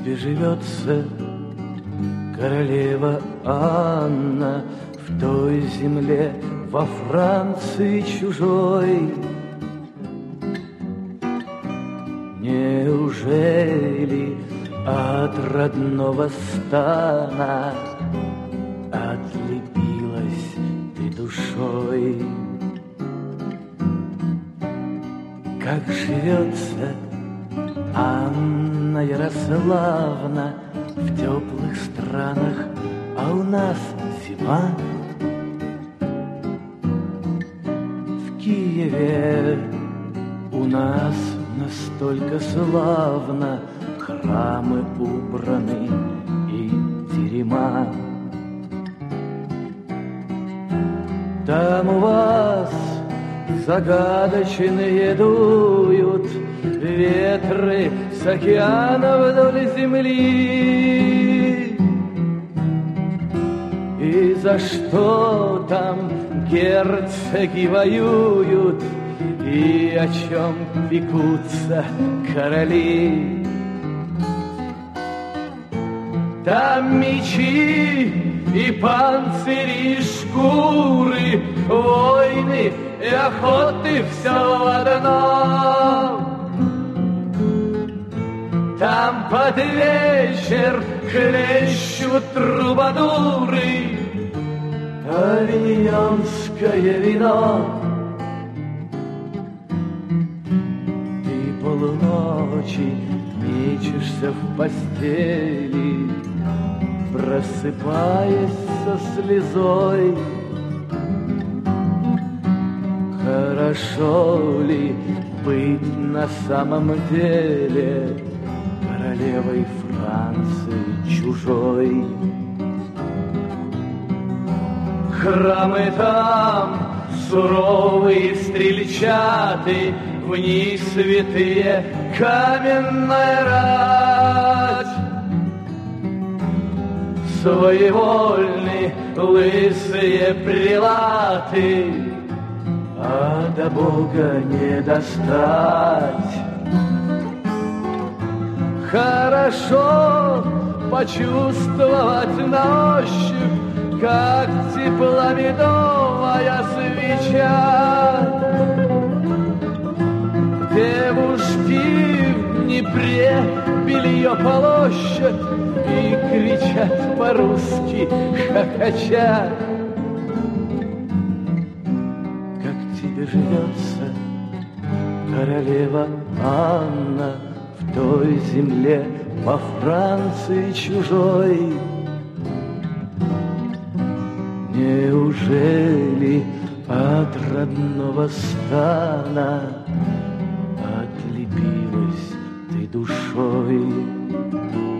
тебе живется, королева Анна, в той земле, во Франции чужой? Неужели от родного стана отлепилась ты душой? Как живется Анна Ярославна в теплых странах, а у нас зима? В Киеве у нас настолько славно, храмы убраны и терема. Там у вас загадочные дуют ветры с океана вдоль земли. И за что там герцоги воюют, и о чем пекутся короли? Там мечи и панцири, и шкуры, войны и охоты, все в одном. Там под вечер хлещут трубадуры авиньонское вино. Ты полночи мечешься в постели, просыпаясь со слезой. Хорошо ли быть на самом деле королевой Франции чужой? Храмы там суровые стрельчаты, в них святые каменная рать. Своевольны лысые прелаты, а до Бога не достать. Хорошо почувствовать на ощупь, как тепла медовая свеча. Девушки в Днепре белье полощут и кричат по-русски хохоча. Как тебе живется, королева Анна, в той земле, во Франции чужой? Неужели от родного стана отлепилась ты душой?